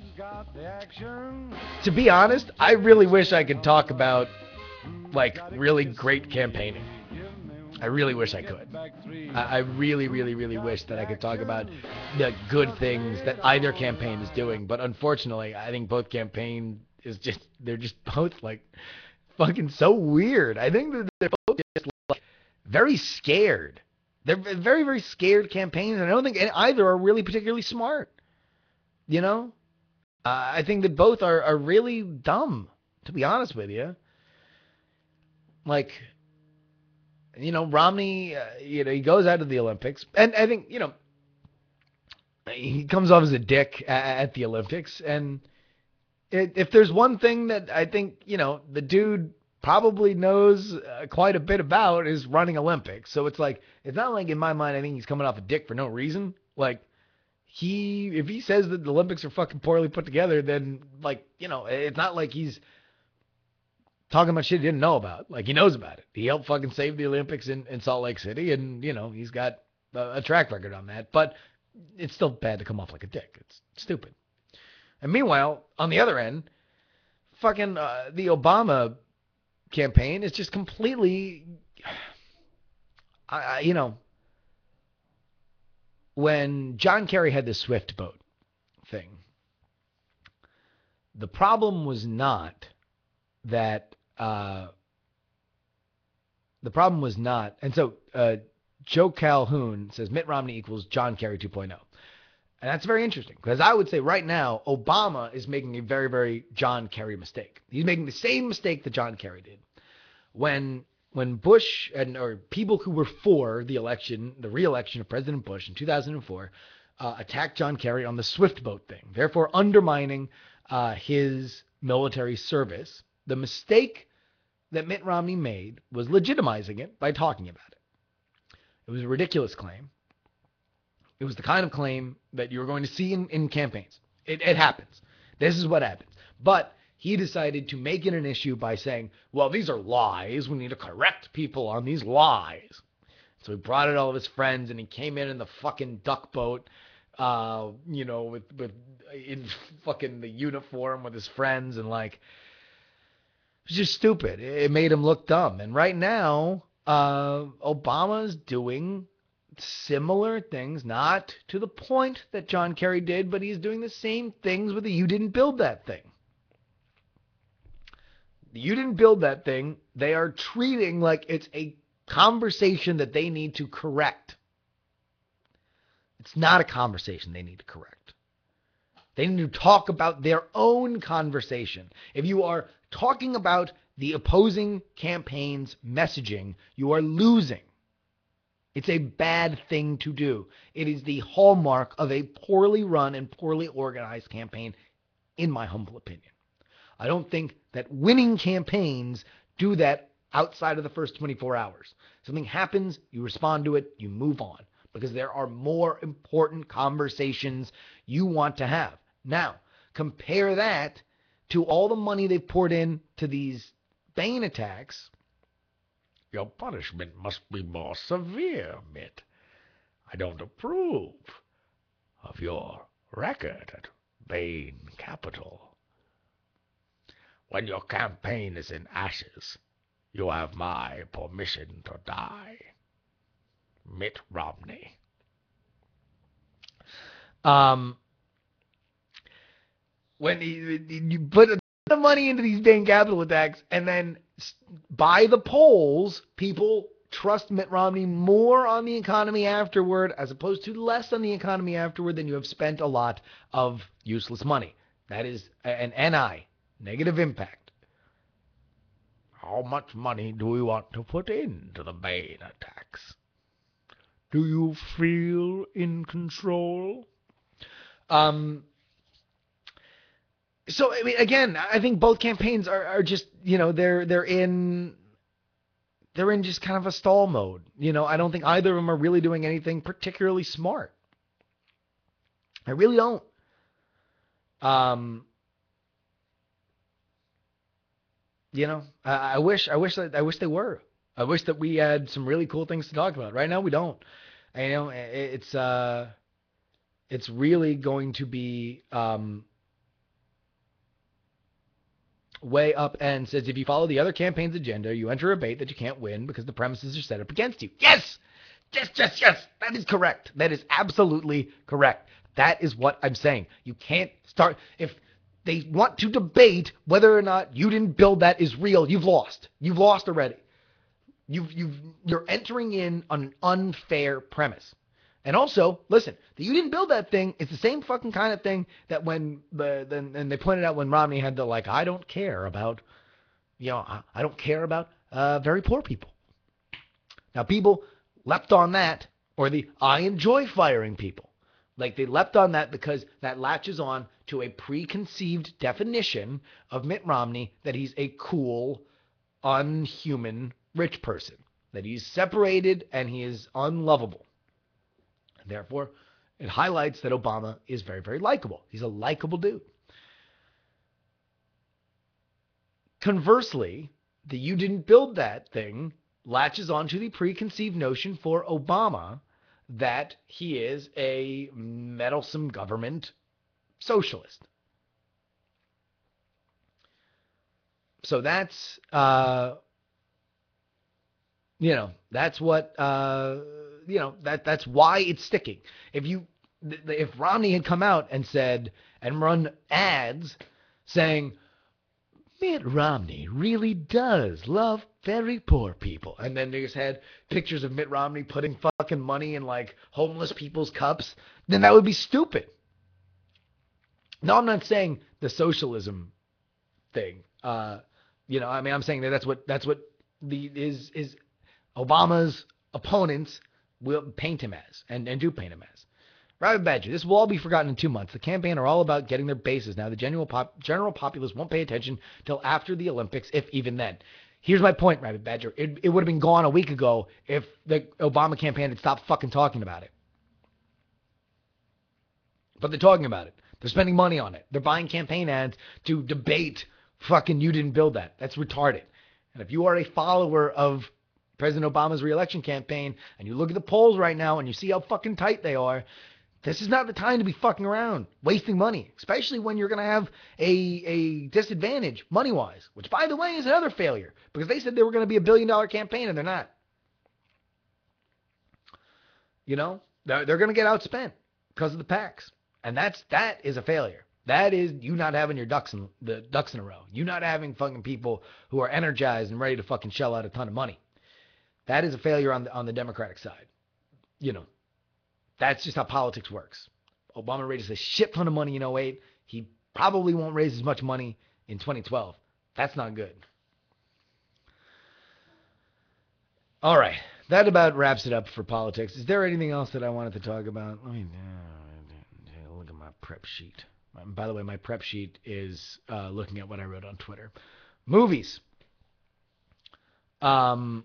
to be honest, I really wish I could talk about like really great campaigning. I really wish I could. I, I really, really, really wish that I could talk about the good things that either campaign is doing. But unfortunately, I think both campaign is just, they're just both like fucking so weird. I think that they're both just like very scared. They're very, very scared campaigns. And I don't think either are really particularly smart. You know? Uh, I think that both are, are really dumb, to be honest with you. Like... You know, Romney, uh, you know, he goes out of the Olympics. And I think, you know, he comes off as a dick at, at the Olympics. And it, if there's one thing that I think, you know, the dude probably knows uh, quite a bit about is running Olympics. So it's like, it's not like in my mind, I think he's coming off a dick for no reason. Like, he, if he says that the Olympics are fucking poorly put together, then, like, you know, it's not like he's talking about shit he didn't know about. Like, he knows about it. He helped fucking save the Olympics in, in Salt Lake City, and, you know, he's got a, a track record on that. But it's still bad to come off like a dick. It's stupid. And meanwhile, on the other end, fucking uh, the Obama campaign is just completely, I, I, you know, when John Kerry had the Swift boat thing, the problem was not that, uh, the problem was not, and so uh, Joe Calhoun says Mitt Romney equals John Kerry two point oh. And that's very interesting, because I would say right now, Obama is making a very, very John Kerry mistake. He's making the same mistake that John Kerry did. When when Bush, and or people who were for the election, the re-election of President Bush in two thousand four, uh, attacked John Kerry on the Swift boat thing, therefore undermining uh, his military service. The mistake that Mitt Romney made was legitimizing it by talking about it. It was a ridiculous claim. It was the kind of claim that you're going to see in, in campaigns. It, it happens. This is what happens. But he decided to make it an issue by saying, well, these are lies. We need to correct people on these lies. So he brought in all of his friends, and he came in in the fucking duck boat, uh, you know, with, with in fucking the uniform with his friends, and like, it's just stupid. It made him look dumb. And right now, uh, Obama's doing similar things, not to the point that John Kerry did, but he's doing the same things with the you didn't build that thing. You didn't build that thing. They are treating like it's a conversation that they need to correct. It's not a conversation they need to correct. They need to talk about their own conversation. If you are talking about the opposing campaign's messaging, you are losing. It's a bad thing to do. It is the hallmark of a poorly run and poorly organized campaign, in my humble opinion. I don't think that winning campaigns do that outside of the first twenty-four hours. Something happens, you respond to it, you move on, because there are more important conversations you want to have. Now, compare that to all the money they've poured in to these Bane attacks. Your punishment must be more severe, Mitt. I don't approve of your record at Bane Capital. When your campaign is in ashes, you have my permission to die. Mitt Romney. Um, when you, you put a ton of money into these Bane Capital attacks, and then by the polls, people trust Mitt Romney more on the economy afterward, as opposed to less on the economy afterward, then you have spent a lot of useless money. That is an N I, negative impact. How much money do we want to put into the Bane attacks? Do you feel in control? Um. So, I mean, again, I think both campaigns are, are just, you know, they're they're in they're in just kind of a stall mode. You know, I don't think either of them are really doing anything particularly smart. I really don't. Um. You know, I, I wish I wish that I wish they were. I wish that we had some really cool things to talk about. Right now, we don't. And, you know, it, it's uh, it's really going to be um. way up and says, if you follow the other campaign's agenda, you enter a bait that you can't win because the premises are set up against you. Yes! Yes, yes, yes! That is correct. That is absolutely correct. That is what I'm saying. You can't start... If they want to debate whether or not you didn't build that is real, you've lost. You've lost already. You've, you've, you're entering in on an unfair premise. And also, listen, the you didn't build that thing. It's the same fucking kind of thing that when the, the and they pointed out when Romney had the like, I don't care about, you know, I, I don't care about uh, very poor people. Now people leapt on that, or the I enjoy firing people. Like they leapt on that because that latches on to a preconceived definition of Mitt Romney that he's a cool, unhuman rich person, that he's separated and he is unlovable. Therefore, it highlights that Obama is very, very likable. He's a likable dude. Conversely, the you didn't build that thing latches onto the preconceived notion for Obama that he is a meddlesome government socialist. So that's, uh, you know, that's what... Uh, You know, that that's why it's sticking. If you, if Romney had come out and said, and run ads saying, Mitt Romney really does love very poor people, and then they just had pictures of Mitt Romney putting fucking money in like homeless people's cups, then that would be stupid. No, I'm not saying the socialism thing. Uh, you know, I mean, I'm saying that that's what that's what the is is Obama's opponents will paint him as, and, and do paint him as. Rabbit Badger, this will all be forgotten in two months. The campaign are all about getting their bases now. The general, pop, general populace won't pay attention till after the Olympics, if even then. Here's my point, Rabbit Badger. It, it would have been gone a week ago if the Obama campaign had stopped fucking talking about it. But they're talking about it. They're spending money on it. They're buying campaign ads to debate fucking you didn't build that. That's retarded. And if you are a follower of President Obama's re-election campaign, and you look at the polls right now and you see how fucking tight they are, this is not the time to be fucking around, wasting money, especially when you're going to have a, a disadvantage money-wise, which, by the way, is another failure, because they said they were going to be a billion-dollar campaign, and they're not. You know, they're, they're going to get outspent because of the PACs, and that's, that is a failure. That is you not having your ducks in the ducks in a row. You not having fucking people who are energized and ready to fucking shell out a ton of money. That is a failure on the on the Democratic side. You know, that's just how politics works. Obama raised a shit ton of money in oh eight. He probably won't raise as much money in twenty twelve. That's not good. All right. That about wraps it up for politics. Is there anything else that I wanted to talk about? Let me uh, look at my prep sheet. By the way, my prep sheet is uh, looking at what I wrote on Twitter. Movies. Um,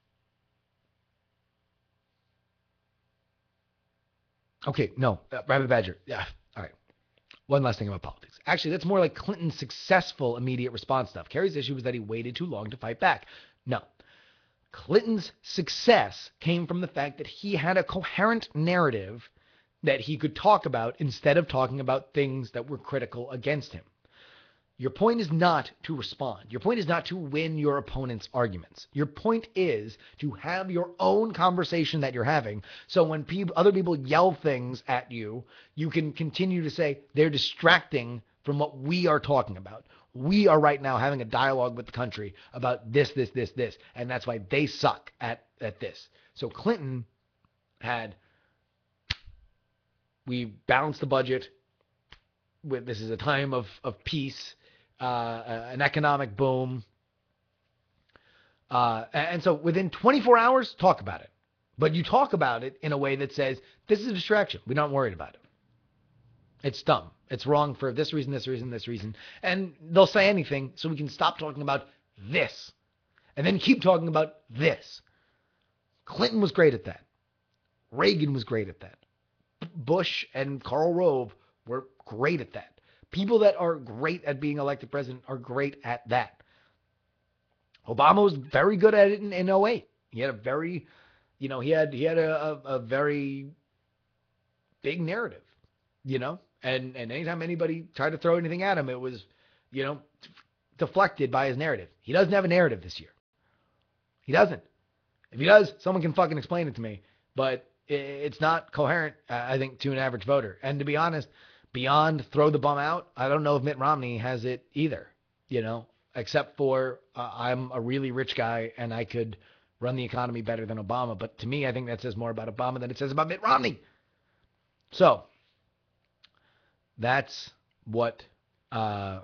okay, no. Uh, Rabbit Badger. Yeah. All right. One last thing about politics. Actually, that's more like Clinton's successful immediate response stuff. Kerry's issue was that he waited too long to fight back. No. Clinton's success came from the fact that he had a coherent narrative that he could talk about instead of talking about things that were critical against him. Your point is not to respond. Your point is not to win your opponent's arguments. Your point is to have your own conversation that you're having. So when people, other people yell things at you, you can continue to say they're distracting from what we are talking about. We are right now having a dialogue with the country about this, this, this, this. And that's why they suck at, at this. So Clinton had, we balanced the budget. With, this is a time of, of peace, uh, an economic boom. Uh, and so within twenty-four hours, talk about it. But you talk about it in a way that says, this is a distraction. We're not worried about it. It's dumb. It's wrong for this reason, this reason, this reason. And they'll say anything so we can stop talking about this. And then keep talking about this. Clinton was great at that. Reagan was great at that. Bush and Karl Rove were great at that. People that are great at being elected president are great at that. Obama was very good at it in, in oh eight. He had a very, you know, he had he had a, a, a very big narrative, you know? And and anytime anybody tried to throw anything at him, it was, you know, deflected by his narrative. He doesn't have a narrative this year. He doesn't. If he does, someone can fucking explain it to me. But it's not coherent, I think, to an average voter. And to be honest, beyond throw the bum out, I don't know if Mitt Romney has it either, you know, except for uh, I'm a really rich guy and I could run the economy better than Obama. But to me, I think that says more about Obama than it says about Mitt Romney. So that's what uh,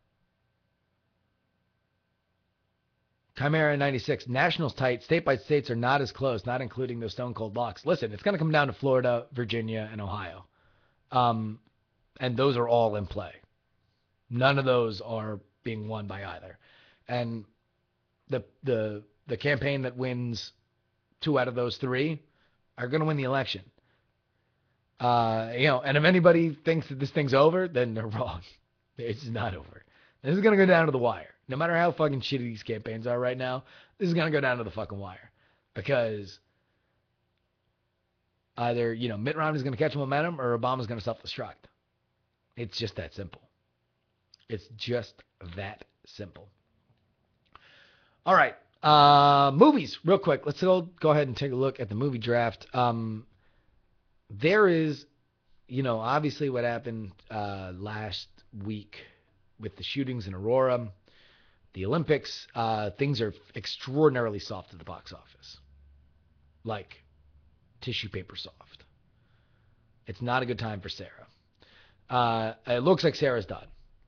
Chimera ninety-six. Nationals tight. State by states are not as close, not including those stone cold locks. Listen, it's going to come down to Florida, Virginia, and Ohio. Um, and those are all in play. None of those are being won by either. And the the the campaign that wins two out of those three are going to win the election. Uh, you know, and if anybody thinks that this thing's over, then they're wrong. It's not over. This is going to go down to the wire. No matter how fucking shitty these campaigns are right now, this is going to go down to the fucking wire. Because either, you know, Mitt Romney's going to catch momentum or Obama's going to self-destruct. It's just that simple. It's just that simple. All right. Uh, movies, real quick. Let's go, go ahead and take a look at the movie draft. Um, there is, you know, obviously what happened uh, last week with the shootings in Aurora, the Olympics, uh, things are extraordinarily soft at the box office. Like tissue paper soft. It's not a good time for Sarah. Uh, it looks like Sarah's done.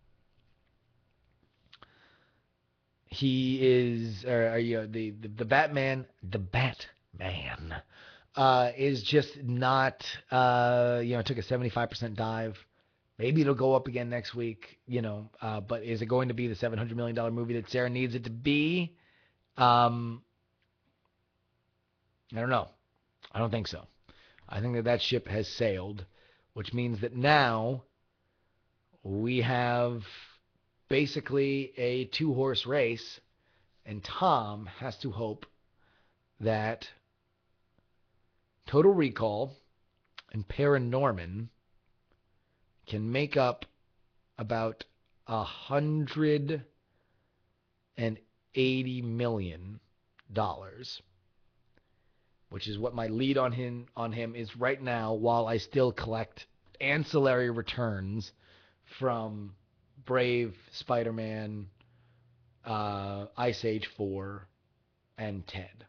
He is, or, or, you know, the, the, the Batman, the Batman, uh, is just not, uh, you know, took a seventy-five percent dive. Maybe it'll go up again next week, you know, uh, but is it going to be the seven hundred million dollars movie that Sarah needs it to be? Um, I don't know. I don't think so. I think that that ship has sailed, which means that now we have basically a two-horse race, and Tom has to hope that Total Recall and Paranorman can make up about a hundred and eighty million dollars, which is what my lead on him on him is right now. While I still collect ancillary returns from Brave, Spider-Man, uh, Ice Age four, and Ted.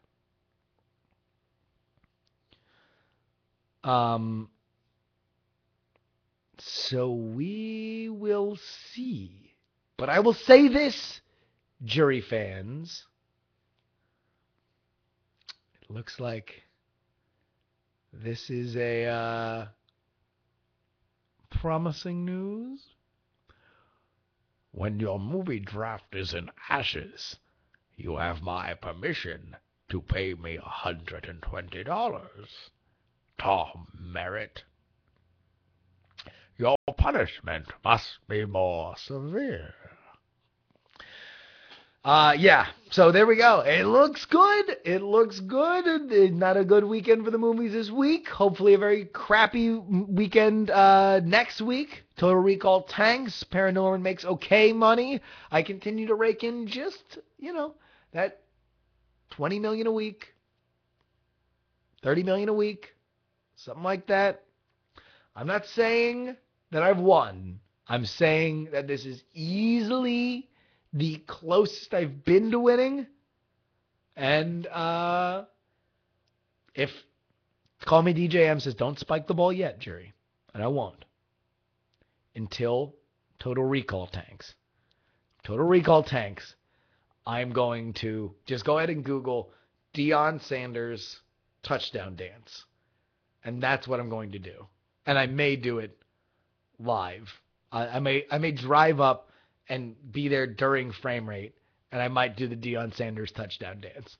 Um, so we will see. But I will say this, jury fans. It looks like this is a uh, promising news. When your movie draft is in ashes, you have my permission to pay me one hundred twenty dollars. Tom Merritt. Your punishment must be more severe. Uh, yeah, so there we go. It looks good. It looks good. Not a good weekend for the movies this week. Hopefully a very crappy weekend uh, next week. Total Recall tanks. Paranorman makes okay money. I continue to rake in just, you know, that twenty million dollars a week, thirty million dollars a week, something like that. I'm not saying that I've won. I'm saying that this is easily the closest I've been to winning. And uh, if Call Me D J M says, don't spike the ball yet, jury. And I won't. Until Total Recall tanks. Total Recall tanks. I'm going to just go ahead and Google Deion Sanders touchdown dance. And that's what I'm going to do. And I may do it live. I, I may I may drive up and be there during frame rate, and I might do the Deion Sanders touchdown dance.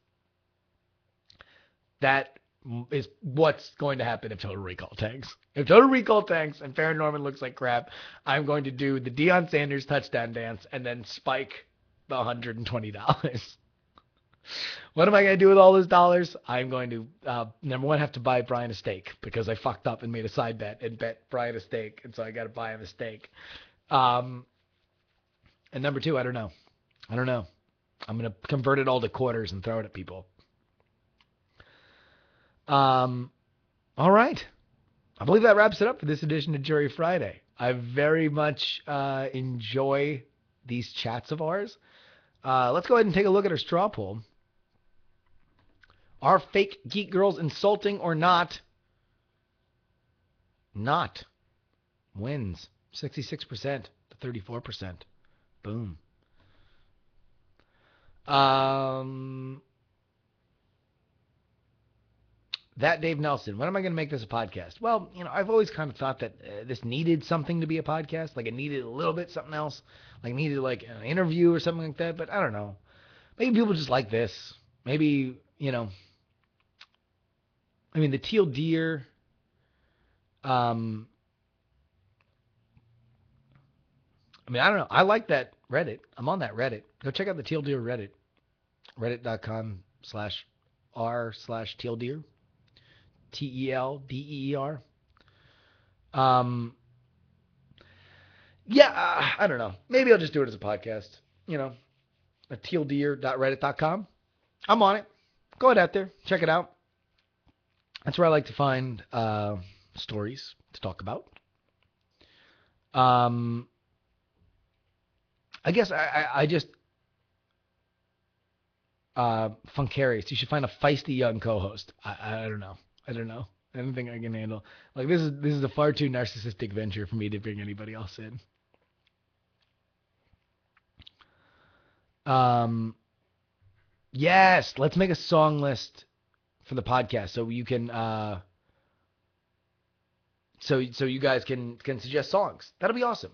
That is what's going to happen if Total Recall tanks. If Total Recall tanks and Paranorman looks like crap, I'm going to do the Deion Sanders touchdown dance and then spike the one hundred twenty dollars. What am I going to do with all those dollars? I'm going to, uh, number one, have to buy Brian a steak because I fucked up and made a side bet and bet Brian a steak, and so I got to buy him a steak. Um, and number two, I don't know. I don't know. I'm going to convert it all to quarters and throw it at people. Um, all right. I believe that wraps it up for this edition of Jury Friday. I very much uh, enjoy these chats of ours. Uh, let's go ahead and take a look at our straw poll. Are fake geek girls insulting or not? Not. Wins. sixty-six percent to thirty-four percent. Boom. Um, that Dave Nelson. When am I going to make this a podcast? Well, you know, I've always kind of thought that uh, this needed something to be a podcast. Like it needed a little bit something else. Like it needed like an interview or something like that. But I don't know. Maybe people just like this. Maybe, you know. I mean, the Teal Deer. Um. I mean, I don't know. I like that Reddit. I'm on that Reddit. Go check out the Teal Deer Reddit. Reddit.com slash r slash Teal Deer. T E L D E E R. Um, yeah, uh, I don't know. Maybe I'll just do it as a podcast. You know, at teal deer dot reddit dot com. I'm on it. Go ahead out there. Check it out. That's where I like to find uh, stories to talk about. Um, I guess I, I, I just... Uh, Funkarious. You should find a feisty young co-host. I, I don't know. I don't know. I don't think I can handle. Like this is this is a far too narcissistic venture for me to bring anybody else in. Um. Yes, let's make a song list for the podcast so you can. Uh. So so you guys can can suggest songs. That'll be awesome.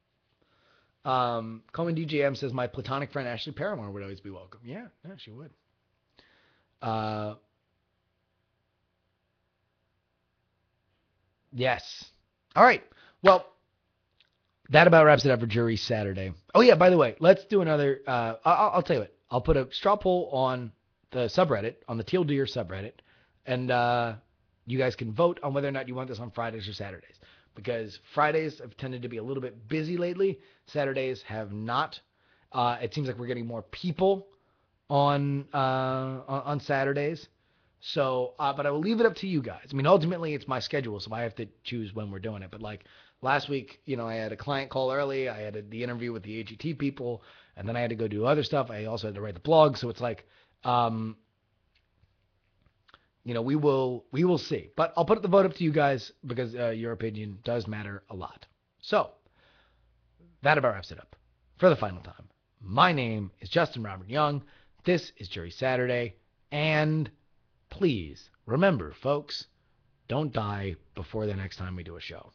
Um, Coleman D J M says my platonic friend Ashley Paramore would always be welcome. Yeah, yeah, she would. Uh. Yes. All right. Well, that about wraps it up for Jury Saturday. Oh, yeah, by the way, let's do another. Uh, I'll, I'll tell you what. I'll put a straw poll on the subreddit, on the Teal Deer subreddit, and uh, you guys can vote on whether or not you want this on Fridays or Saturdays. Because Fridays have tended to be a little bit busy lately. Saturdays have not. Uh, it seems like we're getting more people on uh, on, on Saturdays. So, uh, but I will leave it up to you guys. I mean, ultimately, it's my schedule, so I have to choose when we're doing it. But like last week, you know, I had a client call early. I had a, the interview with the A G T people, and then I had to go do other stuff. I also had to write the blog. So it's like, um, you know, we will we will see. But I'll put the vote up to you guys because uh, your opinion does matter a lot. So that about wraps it up for the final time. My name is Justin Robert Young. This is Jury Saturday, and please remember, folks, don't die before the next time we do a show.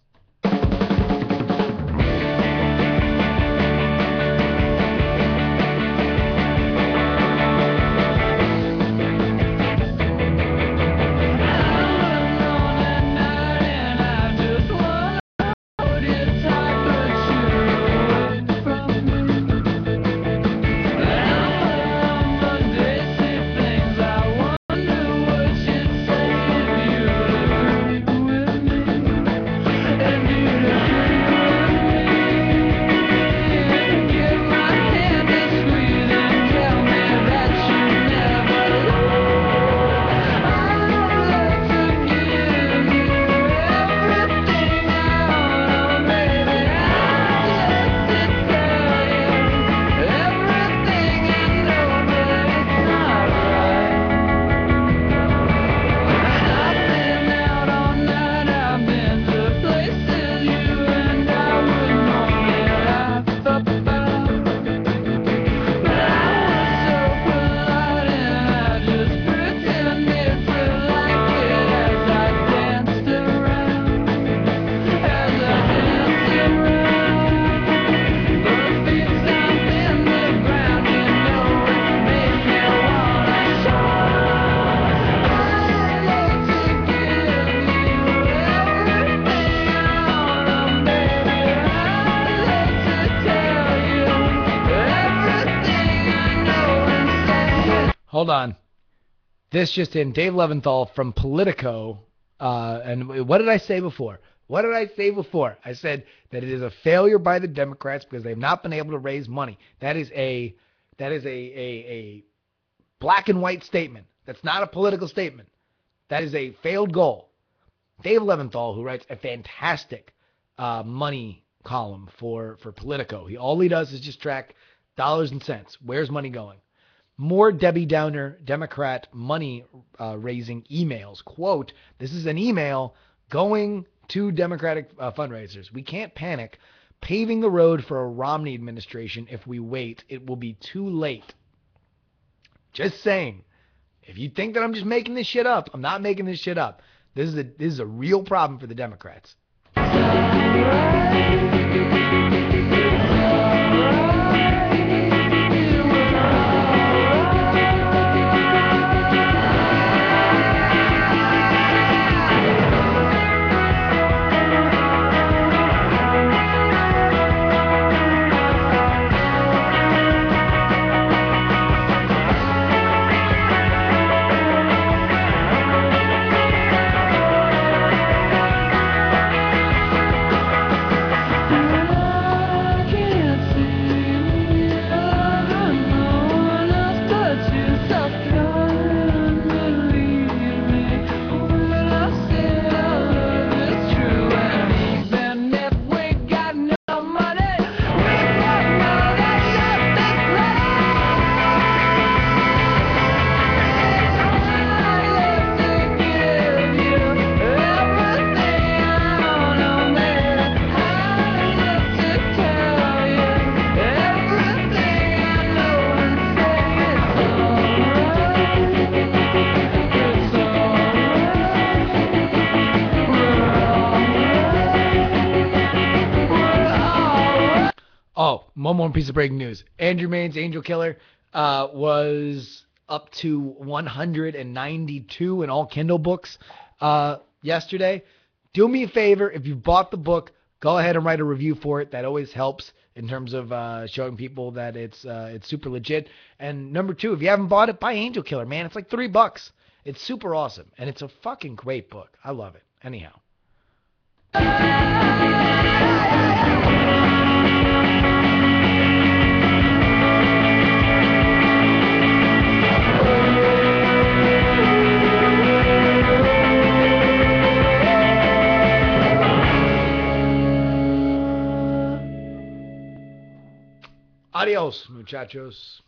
Hold on. This just in, Dave Leventhal from Politico. Uh, and what did I say before? What did I say before? I said that it is a failure by the Democrats because they've not been able to raise money. That is a that is a a, a black and white statement. That's not a political statement. That is a failed goal. Dave Leventhal, who writes a fantastic uh, money column for for Politico, he all he does is just track dollars and cents. Where's money going? More Debbie Downer Democrat money uh, raising emails. Quote, this is an email going to Democratic uh, fundraisers. We can't panic. Paving the road for a Romney administration. If we wait, it will be too late. Just saying. If you think that I'm just making this shit up, I'm not making this shit up. This is a this is a real problem for the Democrats. One more piece of breaking news. Andrew Main's Angel Killer uh, was up to one hundred ninety-two in all Kindle books uh, yesterday. Do me a favor, if you bought the book, go ahead and write a review for it. That always helps in terms of uh, showing people that it's uh, it's super legit. And number two, if you haven't bought it, buy Angel Killer, man. It's like three bucks. It's super awesome, and it's a fucking great book. I love it. Anyhow. Adios, muchachos.